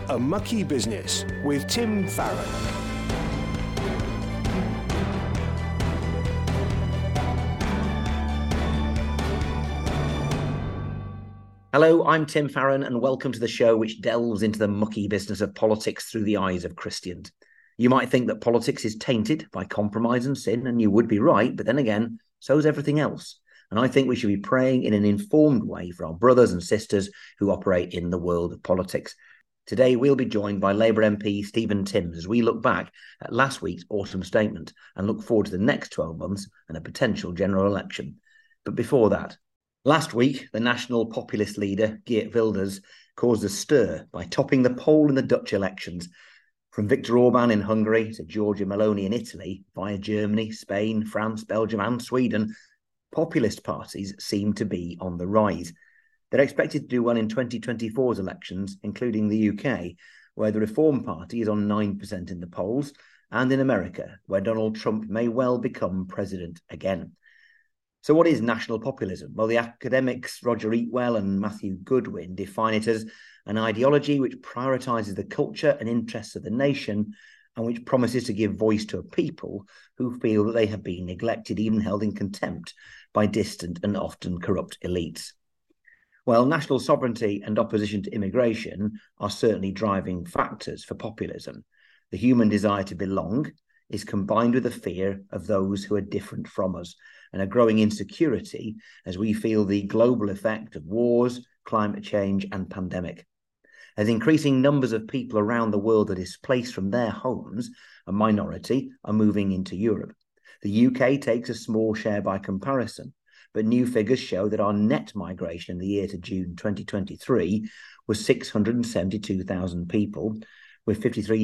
A Mucky Business with Tim Farron. Hello, I'm Tim Farron, and welcome to the show which delves into the mucky business of politics through the eyes of Christians. You might think that politics is tainted by compromise and sin, and you would be right, but then again, so is everything else. And I think we should be praying in an informed way for our brothers and sisters who operate in the world of politics. Today, we'll be joined by Labour MP Stephen Timms as we look back at last week's autumn statement and look forward to the next 12 months and a potential general election. But before that, last week, the national populist leader, Geert Wilders, caused a stir by topping the poll in the Dutch elections. From Viktor Orban in Hungary to Giorgia Meloni in Italy, via Germany, Spain, France, Belgium and Sweden, populist parties seem to be on the rise. They're expected to do well in 2024's elections, including the UK, where the Reform Party is on 9% in the polls, and in America, where Donald Trump may well become president again. So what is national populism? Well, the academics Roger Eatwell and Matthew Goodwin define it as an ideology which prioritises the culture and interests of the nation and which promises to give voice to a people who feel that they have been neglected, even held in contempt by distant and often corrupt elites. Well, national sovereignty and opposition to immigration are certainly driving factors for populism. The human desire to belong is combined with the fear of those who are different from us, and a growing insecurity as we feel the global effect of wars, climate change and pandemic. As increasing numbers of people around the world are displaced from their homes, a minority are moving into Europe. The UK takes a small share by comparison, but new figures show that our net migration in the year to June 2023 was 672,000 people, with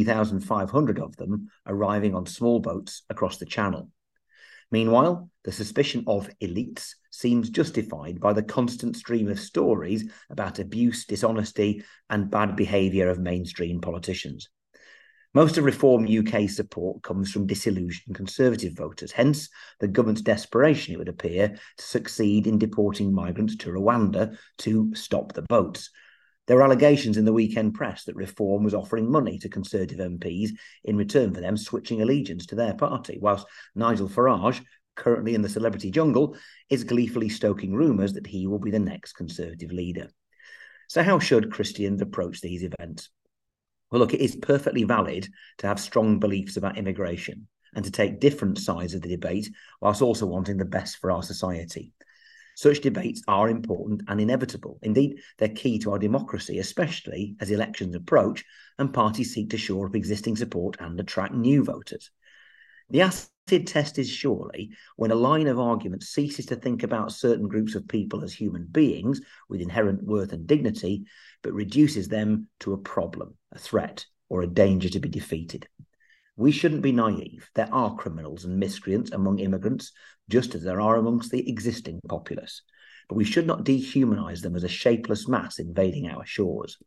53,500 of them arriving on small boats across the Channel. Meanwhile, the suspicion of elites seems justified by the constant stream of stories about abuse, dishonesty and bad behaviour of mainstream politicians. Most of Reform UK's support comes from disillusioned Conservative voters, hence the government's desperation, it would appear, to succeed in deporting migrants to Rwanda to stop the boats. There were allegations in the weekend press that Reform was offering money to Conservative MPs in return for them switching allegiance to their party, whilst Nigel Farage, currently in the celebrity jungle, is gleefully stoking rumours that he will be the next Conservative leader. So how should Christians approach these events? Well, look, it is perfectly valid to have strong beliefs about immigration and to take different sides of the debate whilst also wanting the best for our society. Such debates are important and inevitable. Indeed, they're key to our democracy, especially as elections approach and parties seek to shore up existing support and attract new voters. The acid test is surely when a line of argument ceases to think about certain groups of people as human beings with inherent worth and dignity, but reduces them to a problem, a threat, or a danger to be defeated. We shouldn't be naive. There are criminals and miscreants among immigrants, just as there are amongst the existing populace. But we should not dehumanise them as a shapeless mass invading our shores.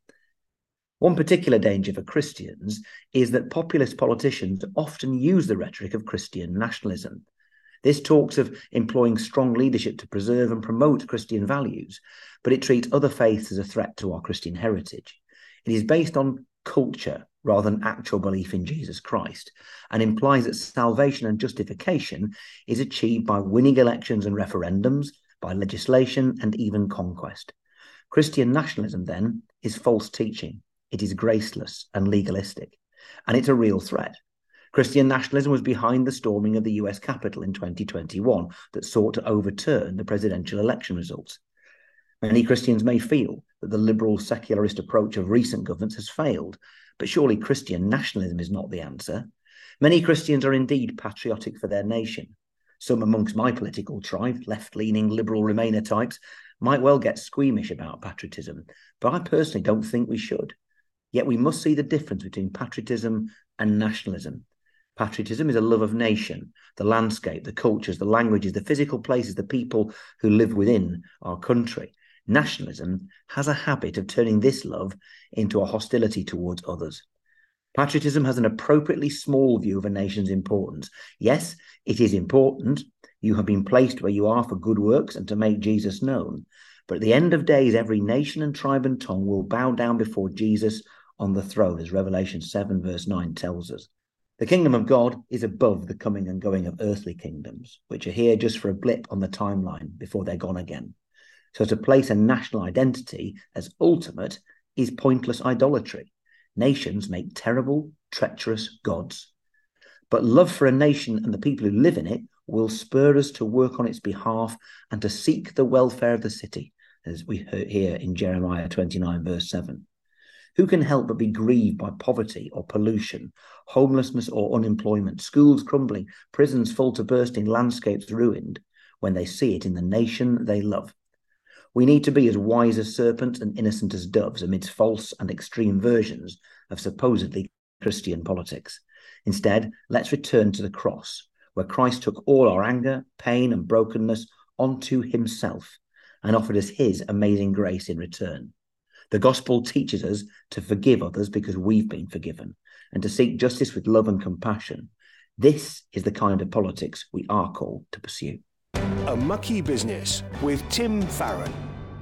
One particular danger for Christians is that populist politicians often use the rhetoric of Christian nationalism. This talks of employing strong leadership to preserve and promote Christian values, but it treats other faiths as a threat to our Christian heritage. It is based on culture rather than actual belief in Jesus Christ, and implies that salvation and justification is achieved by winning elections and referendums, by legislation and even conquest. Christian nationalism, then, is false teaching. It is graceless and legalistic, and it's a real threat. Christian nationalism was behind the storming of the US Capitol in 2021 that sought to overturn the presidential election results. Many Christians may feel that the liberal secularist approach of recent governments has failed, but surely Christian nationalism is not the answer. Many Christians are indeed patriotic for their nation. Some amongst my political tribe, left-leaning liberal Remainer types, might well get squeamish about patriotism, but I personally don't think we should. Yet we must see the difference between patriotism and nationalism. Patriotism is a love of nation, the landscape, the cultures, the languages, the physical places, the people who live within our country. Nationalism has a habit of turning this love into a hostility towards others. Patriotism has an appropriately small view of a nation's importance. Yes, it is important. You have been placed where you are for good works and to make Jesus known. But at the end of days, every nation and tribe and tongue will bow down before Jesus on the throne, as Revelation 7 verse 9 tells us. The kingdom of God is above the coming and going of earthly kingdoms, which are here just for a blip on the timeline before they're gone again. So to place a national identity as ultimate is pointless idolatry. Nations make terrible, treacherous gods. But love for a nation and the people who live in it will spur us to work on its behalf and to seek the welfare of the city, as we hear in Jeremiah 29 verse 7. Who can help but be grieved by poverty or pollution, homelessness or unemployment, schools crumbling, prisons full to bursting, landscapes ruined, when they see it in the nation they love? We need to be as wise as serpents and innocent as doves amidst false and extreme versions of supposedly Christian politics. Instead, let's return to the cross, where Christ took all our anger, pain, and brokenness onto himself and offered us his amazing grace in return. The gospel teaches us to forgive others because we've been forgiven and to seek justice with love and compassion. This is the kind of politics we are called to pursue. A Mucky Business with Tim Farron.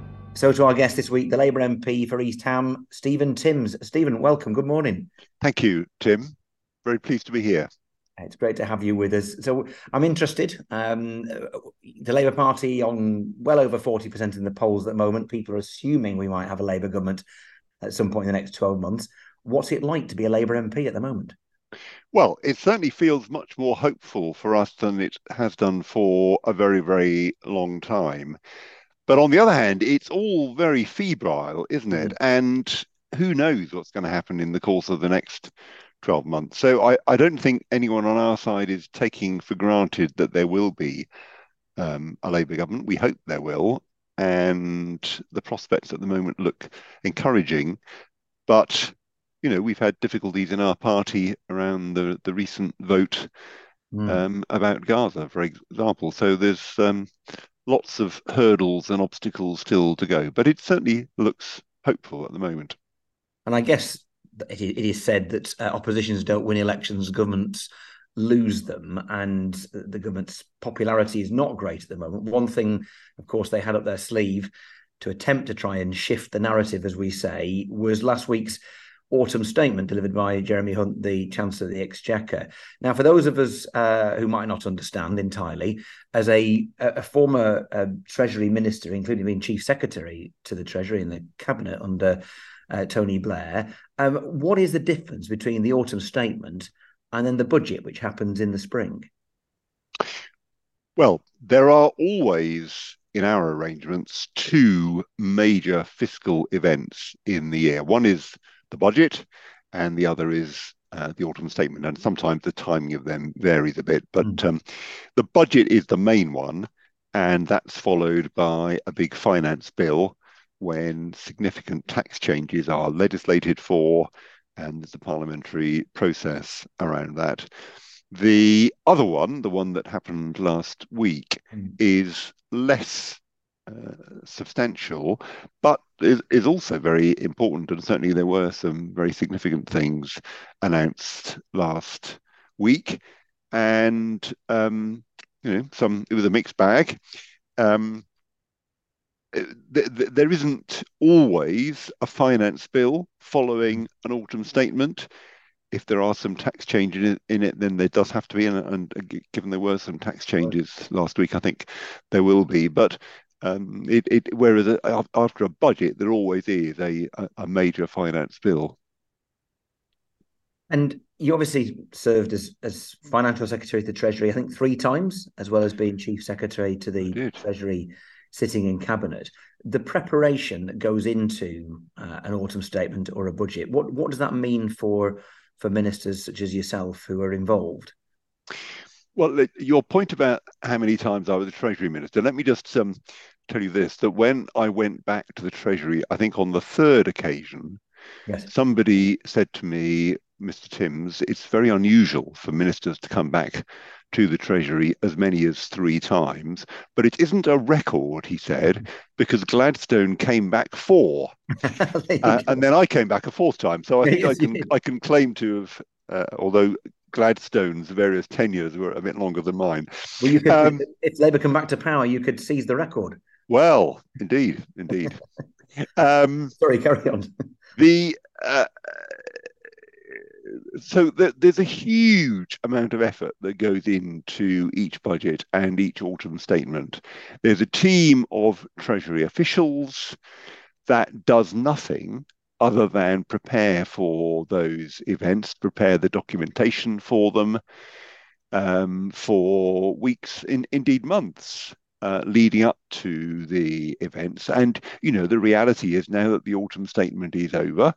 So to our guest this week, the Labour MP for East Ham, Stephen Timms. Stephen, welcome. Good morning. Thank you, Tim. Very pleased to be here. It's great to have you with us. So I'm interested. The Labour Party on well over 40% in the polls at the moment. People are assuming we might have a Labour government at some point in the next 12 months. What's it like to be a Labour MP at the moment? Well, it certainly feels much more hopeful for us than it has done for a very, very long time. But on the other hand, it's all very febrile, isn't it? And who knows what's going to happen in the course of the next 12 months. So I don't think anyone on our side is taking for granted that there will be a Labour government. We hope there will. And the prospects at the moment look encouraging. But, you know, we've had difficulties in our party around the recent vote about Gaza, for example. So there's lots of hurdles and obstacles still to go. But it certainly looks hopeful at the moment. And I guess it is said that oppositions don't win elections, governments lose them, and the government's popularity is not great at the moment. One thing, of course, they had up their sleeve to attempt to try and shift the narrative, as we say, was last week's autumn statement delivered by Jeremy Hunt, the Chancellor of the Exchequer. Now, for those of us who might not understand entirely, as a former Treasury Minister, including being Chief Secretary to the Treasury in the Cabinet under Tony Blair, what is the difference between the autumn statement and then the budget, which happens in the spring? Well, there are always, in our arrangements, two major fiscal events in the year. One is the budget, and the other is the autumn statement. And sometimes the timing of them varies a bit, but the budget is the main one, and that's followed by a big finance bill when significant tax changes are legislated for, and there's a parliamentary process around that. The other one, the one that happened last week, is less substantial, but is also very important. And certainly there were some very significant things announced last week. And, it was a mixed bag. There isn't always a finance bill following an autumn statement. If there are some tax changes in it, then there does have to be, and given there were some tax changes last week, I think there will be. But whereas after a budget, there always is a major finance bill. And you obviously served as Financial Secretary to the Treasury, I think 3 times, as well as being Chief Secretary to the Treasury sitting in Cabinet. The preparation that goes into an autumn statement or a budget, what does that mean for ministers such as yourself who are involved? Well, your point about how many times I was a Treasury Minister, let me just tell you this, that when I went back to the Treasury, I think on the 3rd occasion, somebody said to me, Mr. Timms, it's very unusual for ministers to come back to the Treasury as many as 3 times, but it isn't a record, he said, because Gladstone came back 4, and then I came back a 4th time. So I think I can claim to have, although Gladstone's various tenures were a bit longer than mine. Well, you could, if Labour come back to power, you could seize the record. Well, indeed. Sorry, carry on. so there's a huge amount of effort that goes into each budget and each autumn statement. There's a team of Treasury officials that does nothing other than prepare for those events, prepare the documentation for them for weeks, indeed months. Leading up to the events. And, the reality is now that the autumn statement is over,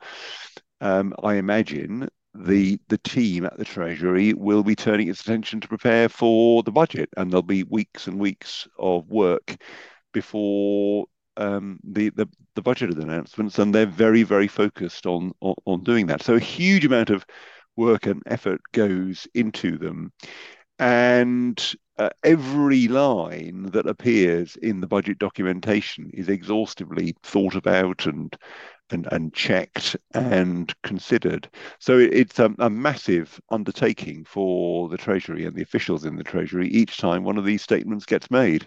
I imagine the team at the Treasury will be turning its attention to prepare for the budget, and there'll be weeks and weeks of work before the budget announcements, and they're very, very focused on doing that. So a huge amount of work and effort goes into them, and every line that appears in the budget documentation is exhaustively thought about and checked and considered. So it's a massive undertaking for the Treasury and the officials in the Treasury each time one of these statements gets made.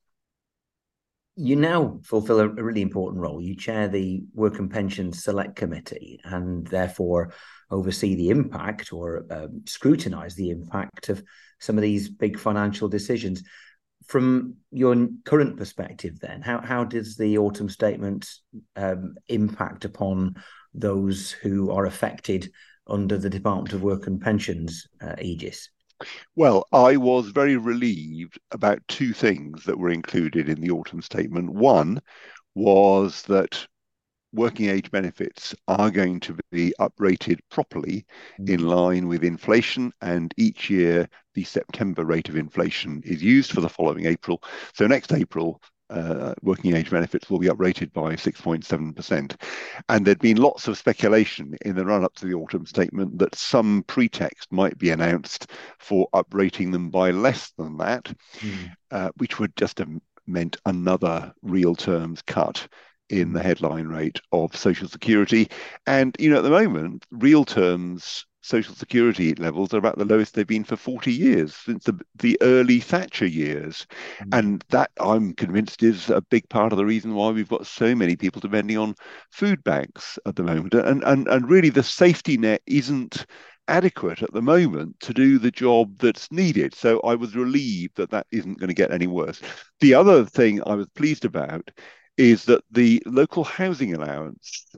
You now fulfill a really important role. You chair the Work and Pensions Select Committee and therefore oversee the impact or scrutinise the impact of some of these big financial decisions. From your current perspective then, how does the autumn statement impact upon those who are affected under the Department of Work and Pensions aegis? Well, I was very relieved about two things that were included in the autumn statement. One was that working age benefits are going to be uprated properly in line with inflation, and each year the September rate of inflation is used for the following April. So next April, working age benefits will be uprated by 6.7%. And there'd been lots of speculation in the run-up to the autumn statement that some pretext might be announced for uprating them by less than that, which would just have meant another real terms cut in the headline rate of Social Security. And, at the moment, real terms Social Security levels are about the lowest they've been for 40 years, since the early Thatcher years. And that, I'm convinced, is a big part of the reason why we've got so many people depending on food banks at the moment. And really, the safety net isn't adequate at the moment to do the job that's needed. So I was relieved that that isn't going to get any worse. The other thing I was pleased about is that the local housing allowance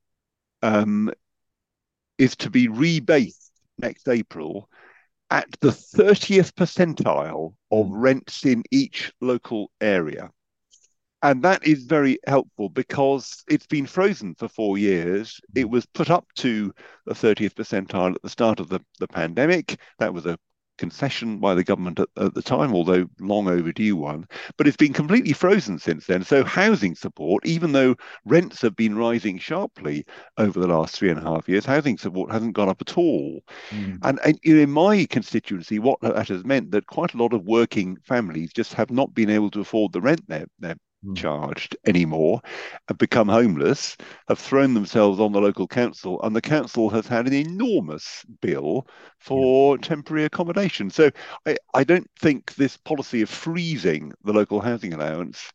is to be rebased next April at the 30th percentile of rents in each local area. And that is very helpful because it's been frozen for 4 years. It was put up to the 30th percentile at the start of the pandemic. That was a concession by the government at the time, although long overdue one, but it's been completely frozen since then. So housing support, even though rents have been rising sharply over the last 3.5 years, housing support hasn't gone up at all. And in my constituency, what that has meant that quite a lot of working families just have not been able to afford the rent they're charged anymore, have become homeless, have thrown themselves on the local council, and the council has had an enormous bill for temporary accommodation. So I don't think this policy of freezing the local housing allowance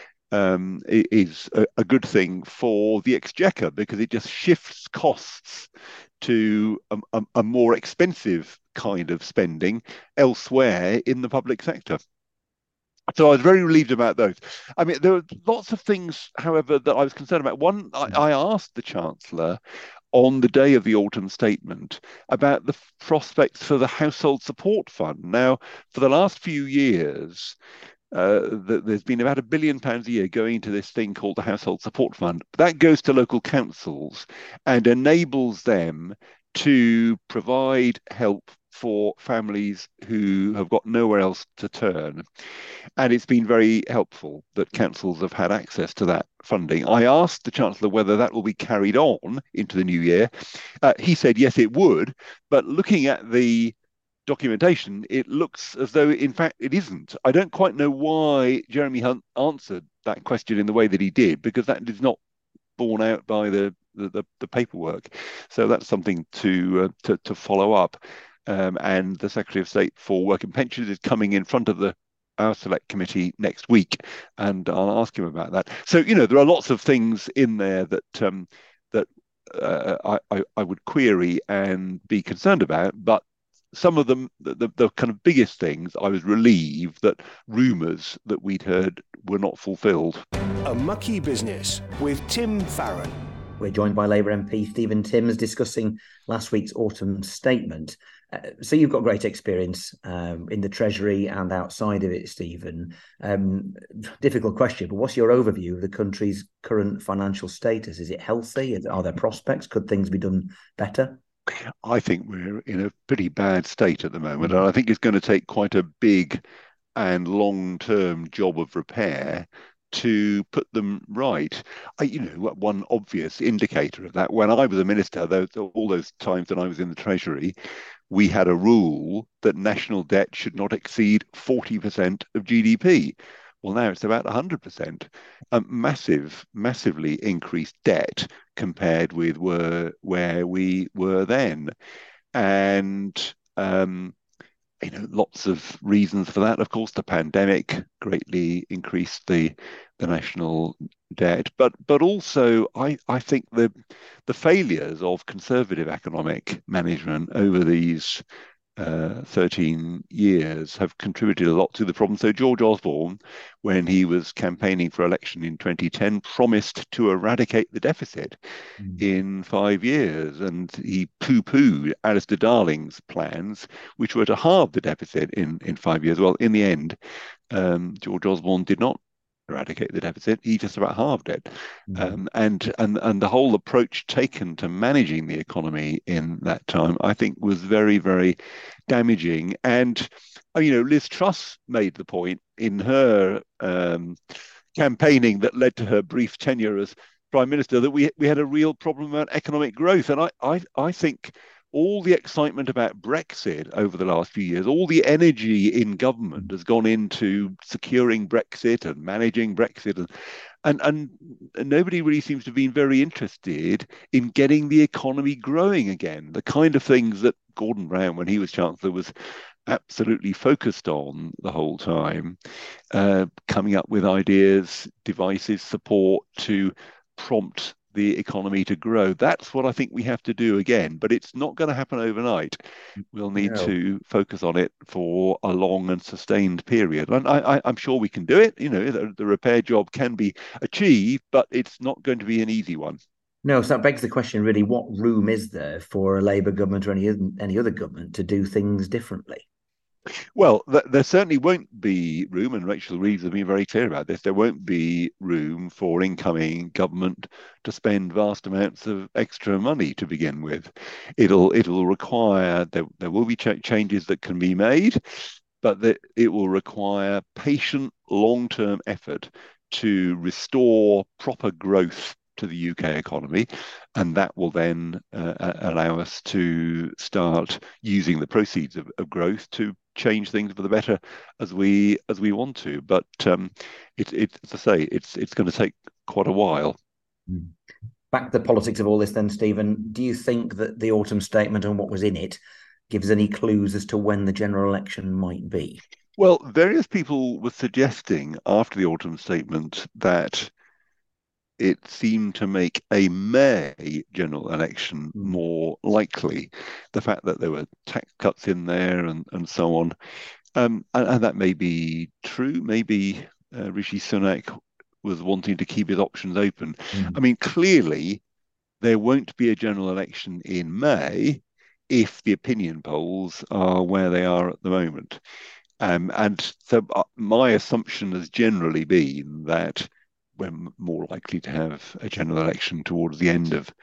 is a good thing for the exchequer, because it just shifts costs to a more expensive kind of spending elsewhere in the public sector. So I was very relieved about those. I mean, there were lots of things, however, that I was concerned about. One, I asked the Chancellor on the day of the autumn statement about the prospects for the Household Support Fund. Now, for the last few years, there's been about £1 billion a year going into this thing called the Household Support Fund. That goes to local councils and enables them to provide help for families who have got nowhere else to turn. And it's been very helpful that councils have had access to that funding. I asked the Chancellor whether that will be carried on into the new year. He said, yes, it would. But looking at the documentation, it looks as though, in fact, it isn't. I don't quite know why Jeremy Hunt answered that question in the way that he did, because that is not borne out by the paperwork. So that's something to follow up. And the Secretary of State for Work and Pensions is coming in front of our select committee next week, and I'll ask him about that. So, there are lots of things in there that I would query and be concerned about, but some of them, the kind of biggest things, I was relieved that rumours that we'd heard were not fulfilled. A Mucky Business with Tim Farron. We're joined by Labour MP Stephen Timms discussing last week's autumn statement. So you've got great experience in the Treasury and outside of it, Stephen. Difficult question, but what's your overview of the country's current financial status? Is it healthy? Are there prospects? Could things be done better? I think we're in a pretty bad state at the moment, and I think it's going to take quite a big and long-term job of repair to put them right. One obvious indicator of that, when I was a minister, all those times that I was in the Treasury, we had a rule that national debt should not exceed 40% of GDP. Well, now it's about 100%. Massively increased debt compared with where we were then. And lots of reasons for that. Of course, the pandemic greatly increased the national debt, but also I think the failures of Conservative economic management over these 13 years have contributed a lot to the problem. So George Osborne, when he was campaigning for election in 2010, promised to eradicate the deficit in 5 years, and he poo-pooed Alistair Darling's plans, which were to halve the deficit in 5 years. Well, in the end, George Osborne did not eradicate the deficit. He just about halved it. And the whole approach taken to managing the economy in that time, I think, was very, very damaging. And Liz Truss made the point in her campaigning that led to her brief tenure as Prime Minister that we had a real problem about economic growth. And I think all the excitement about Brexit over the last few years, all the energy in government has gone into securing Brexit and managing Brexit, and nobody really seems to have been very interested in getting the economy growing again. The kind of things that Gordon Brown, when he was Chancellor, was absolutely focused on the whole time, coming up with ideas, devices, support to prompt the economy to grow. That's what I think we have to do again, but it's not going to happen overnight. We'll need to focus on it for a long and sustained period. And I'm sure we can do it. The repair job can be achieved, but it's not going to be an easy one. No, so that begs the question, really, what room is there for a Labour government or any other government to do things differently? Well, there certainly won't be room, and Rachel Reeves has been very clear about this, there won't be room for incoming government to spend vast amounts of extra money to begin with. It'll require, there will be changes that can be made, but it will require patient, long-term effort to restore proper growth to the UK economy, and that will then allow us to start using the proceeds of growth to change things for the better as we want to. But it's as I say, it's going to take quite a while. Back to the politics of all this then, Stephen. Do you think that the autumn statement and what was in it gives any clues as to when the general election might be? Well, various people were suggesting after the autumn statement that it seemed to make a May general election more likely. The fact that there were tax cuts in there and so on. And that may be true. Maybe Rishi Sunak was wanting to keep his options open. I mean, clearly, there won't be a general election in May if the opinion polls are where they are at the moment. And so my assumption has generally been that we're more likely to have a general election towards the end of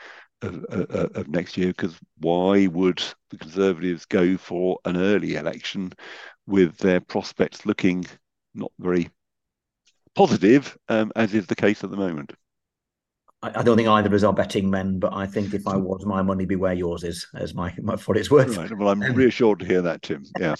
next year, because why would the Conservatives go for an early election with their prospects looking not very positive, as is the case at the moment? I don't think either of us are betting men, but I think if I was, my money be where yours is, as my for it's worth. Right. Well, I'm reassured to hear that, Tim. Yeah.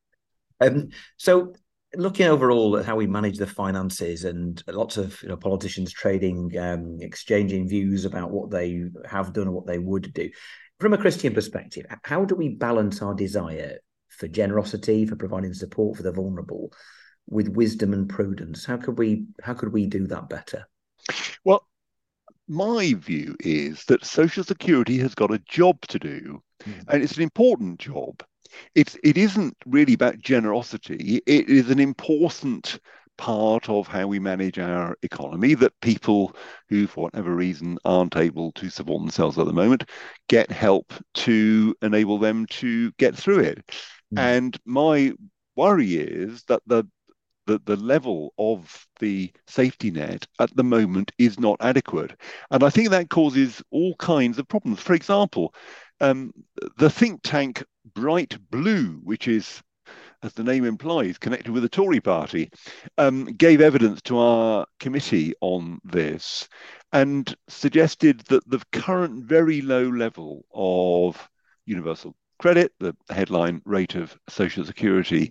So looking overall at how we manage the finances, and lots of politicians trading, exchanging views about what they have done and what they would do. From a Christian perspective, how do we balance our desire for generosity, for providing support for the vulnerable, with wisdom and prudence? How could we do that better? Well, my view is that Social Security has got a job to do, and it's an important job. It isn't really about generosity. It is an important part of how we manage our economy, that people who, for whatever reason, aren't able to support themselves at the moment get help to enable them to get through it. And my worry is that the level of the safety net at the moment is not adequate. And I think that causes all kinds of problems. For example, the think tank Bright Blue, which is, as the name implies, connected with the Tory party, gave evidence to our committee on this and suggested that the current very low level of universal credit, the headline rate of Social Security,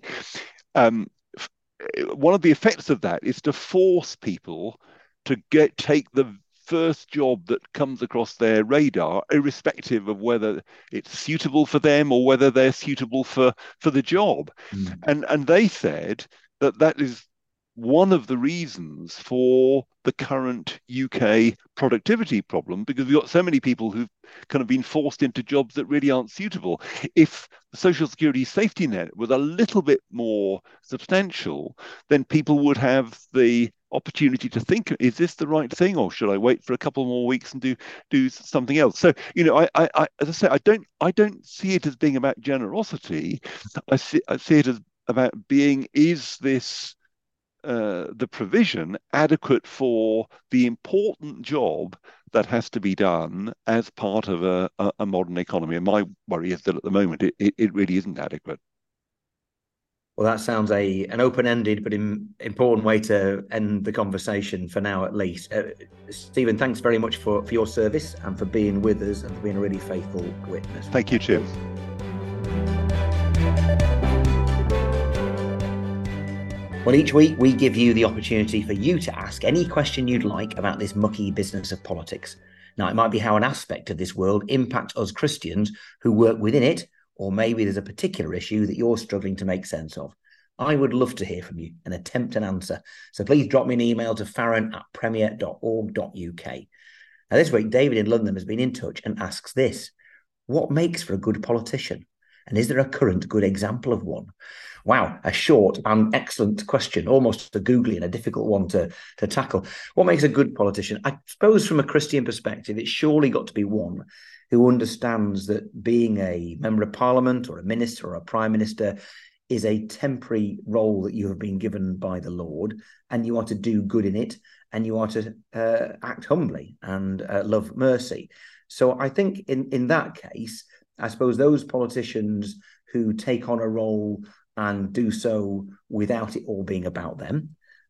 one of the effects of that is to force people to take the first job that comes across their radar, irrespective of whether it's suitable for them or whether they're suitable for the job. And they said that is one of the reasons for the current UK productivity problem, because we've got so many people who've kind of been forced into jobs that really aren't suitable. If the Social Security safety net was a little bit more substantial, then people would have the opportunity to think, is this the right thing, or should I wait for a couple more weeks and do something else? So, I as I say, I don't see it as being about generosity. I see it as about being, is this the provision adequate for the important job that has to be done as part of a modern economy? And my worry is that at the moment it really isn't adequate. Well, that sounds an open-ended but important way to end the conversation for now, at least. Stephen, thanks very much for your service and for being with us and for being a really faithful witness. Thank you, Tim. Well, each week we give you the opportunity for you to ask any question you'd like about this mucky business of politics. Now, it might be how an aspect of this world impacts us Christians who work within it, or maybe there's a particular issue that you're struggling to make sense of. I would love to hear from you and attempt an answer. So please drop me an email to farron@premier.org.uk. Now, this week, David in London has been in touch and asks this: what makes for a good politician? And is there a current good example of one? Wow, a short and excellent question, almost a googly and a difficult one to tackle. What makes a good politician? I suppose from a Christian perspective, it's surely got to be one who understands that being a member of parliament or a minister or a prime minister is a temporary role that you have been given by the Lord, and you are to do good in it, and you are to act humbly and love mercy. So I think in that case, I suppose those politicians who take on a role and do so without it all being about them,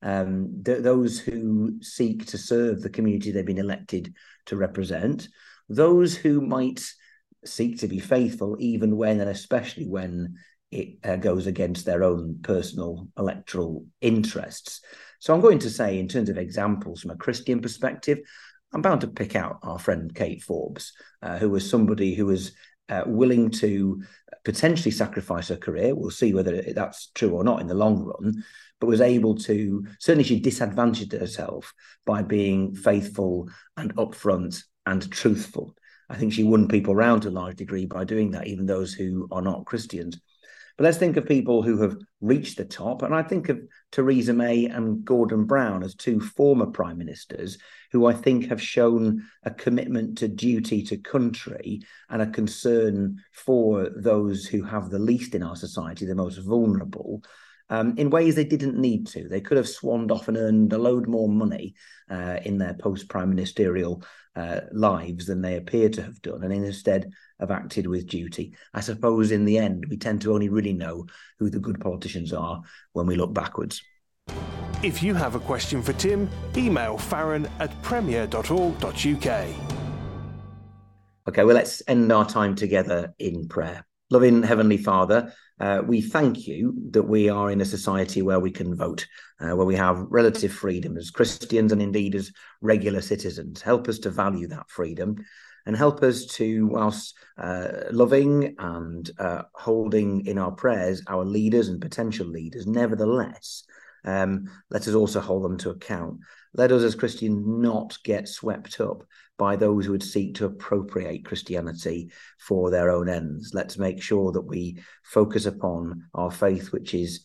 those who seek to serve the community they've been elected to represent, those who might seek to be faithful even when and especially when it goes against their own personal electoral interests. So I'm going to say, in terms of examples from a Christian perspective, I'm bound to pick out our friend Kate Forbes, who was somebody who was willing to potentially sacrifice her career. We'll see whether that's true or not in the long run, but was able to, certainly she disadvantaged herself by being faithful and upfront and truthful. I think she won people round to a large degree by doing that, even those who are not Christians. But let's think of people who have reached the top. And I think of Theresa May and Gordon Brown as two former prime ministers who I think have shown a commitment to duty to country and a concern for those who have the least in our society, the most vulnerable, in ways they didn't need to. They could have swanned off and earned a load more money in their post-prime ministerial lives than they appear to have done, and instead have acted with duty. I suppose in the end, we tend to only really know who the good politicians are when we look backwards. If you have a question for Tim, email farron@premier.org.uk. Okay, well, let's end our time together in prayer. Loving Heavenly Father, we thank you that we are in a society where we can vote, where we have relative freedom as Christians and indeed as regular citizens. Help us to value that freedom and help us to, whilst loving and holding in our prayers our leaders and potential leaders, nevertheless, let us also hold them to account. Let us as Christians not get swept up by those who would seek to appropriate Christianity for their own ends. Let's make sure that we focus upon our faith, which is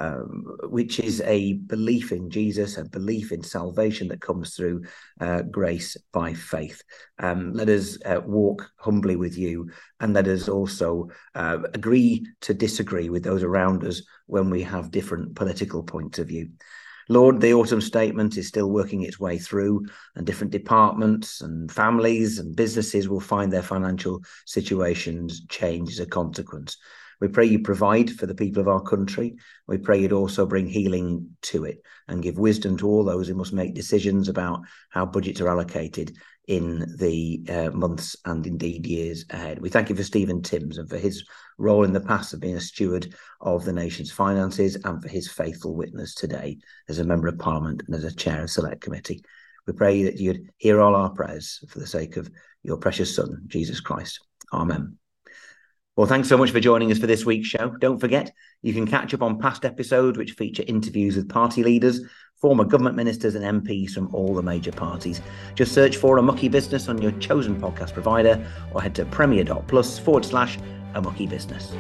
a belief in Jesus, a belief in salvation that comes through grace by faith. Let us walk humbly with you, and let us also agree to disagree with those around us when we have different political points of view. Lord, the autumn statement is still working its way through, and different departments and families and businesses will find their financial situations change as a consequence. We pray you provide for the people of our country. We pray you'd also bring healing to it and give wisdom to all those who must make decisions about how budgets are allocated in the months and indeed years ahead. We thank you for Stephen Timms and for his role in the past of being a steward of the nation's finances, and for his faithful witness today as a member of Parliament and as a chair of Select Committee. We pray that you'd hear all our prayers for the sake of your precious Son, Jesus Christ. Amen. Well, thanks so much for joining us for this week's show. Don't forget, you can catch up on past episodes which feature interviews with party leaders, former government ministers and MPs from all the major parties. Just search for A Mucky Business on your chosen podcast provider, or head to premier.plus/A Mucky Business.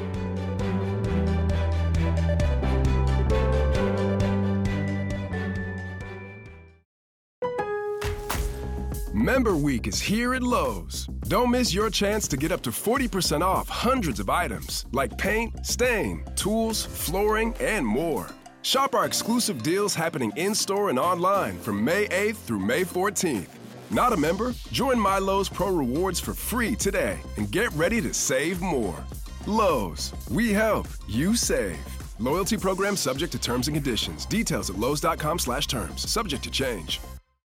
Member Week is here at Lowe's. Don't miss your chance to get up to 40% off hundreds of items like paint, stain, tools, flooring, and more. Shop our exclusive deals happening in-store and online from May 8th through May 14th. Not a member? Join My Lowe's Pro Rewards for free today and get ready to save more. Lowe's, we help, you save. Loyalty program subject to terms and conditions. Details at lowes.com/terms. Subject to change.